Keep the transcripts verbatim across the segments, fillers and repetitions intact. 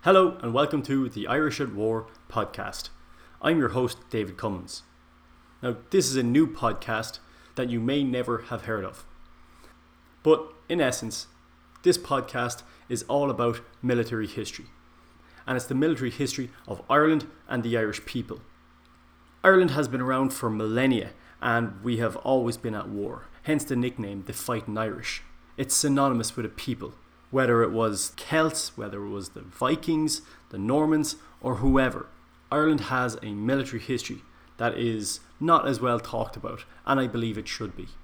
Hello and welcome to the Irish at War podcast. I'm your host, David Cummins. Now, this is a new podcast that you may never have heard of. But in essence, this podcast is all about military history. And it's the military history of Ireland and the Irish people. Ireland has been around for millennia and we have always been at war, hence the nickname the Fighting Irish. It's synonymous with a people. Whether it was Celts, whether it was the Vikings, the Normans, or whoever, Ireland has a military history that is not as well talked about, and I believe it should be.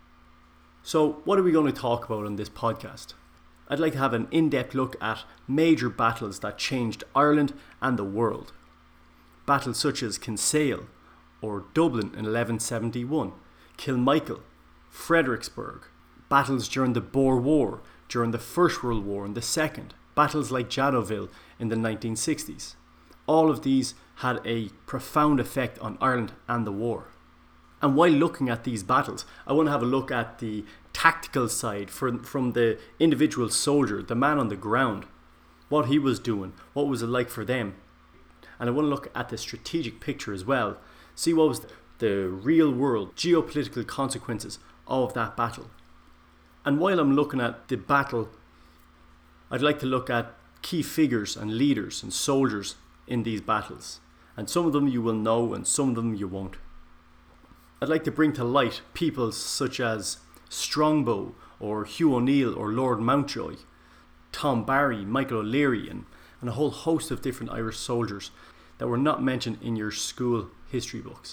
So, what are we going to talk about on this podcast? I'd like to have an in-depth look at major battles that changed Ireland and the world. Battles such as Kinsale, or Dublin in eleven seventy-one, Kilmichael, Fredericksburg, battles during the Boer War, during the First World War and the Second, battles like Jadotville in the nineteen sixties. All of these had a profound effect on Ireland and the war. And while looking at these battles, I want to have a look at the tactical side from, from the individual soldier, the man on the ground, what he was doing, what was it like for them. And I want to look at the strategic picture as well, see what was the real world geopolitical consequences of that battle. And while I'm looking at the battle, I'd like to look at key figures and leaders and soldiers in these battles. And some of them you will know and some of them you won't. I'd like to bring to light people such as Strongbow or Hugh O'Neill or Lord Mountjoy, Tom Barry, Michael O'Leary and, and a whole host of different Irish soldiers that were not mentioned in your school history books.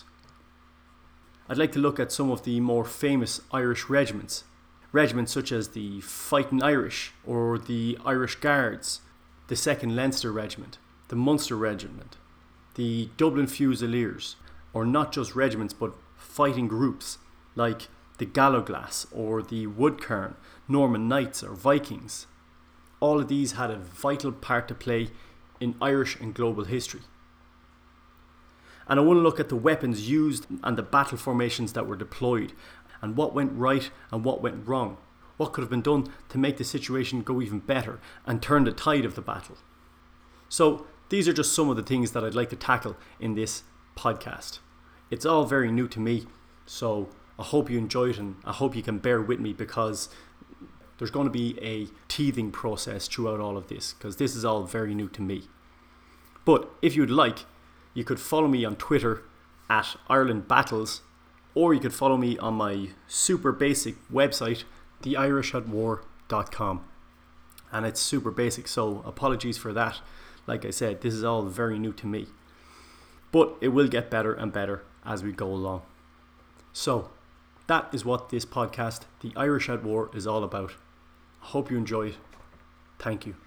I'd like to look at some of the more famous Irish regiments. Regiments such as the Fighting Irish or the Irish Guards, the second Leinster Regiment, the Munster Regiment, the Dublin Fusiliers, or not just regiments but fighting groups like the Gallowglass or the Woodcairn, Norman Knights or Vikings. All of these had a vital part to play in Irish and global history. And I want to look at the weapons used and the battle formations that were deployed, and what went right and what went wrong. What could have been done to make the situation go even better and turn the tide of the battle. So these are just some of the things that I'd like to tackle in this podcast. It's all very new to me, so I hope you enjoy it and I hope you can bear with me because there's going to be a teething process throughout all of this because this is all very new to me. But if you'd like, you could follow me on Twitter at Ireland Battles, or you could follow me on my super basic website, the irish at war dot com. And it's super basic, so apologies for that. Like I said, this is all very new to me. But it will get better and better as we go along. So, that is what this podcast, The Irish at War, is all about. I hope you enjoy it. Thank you.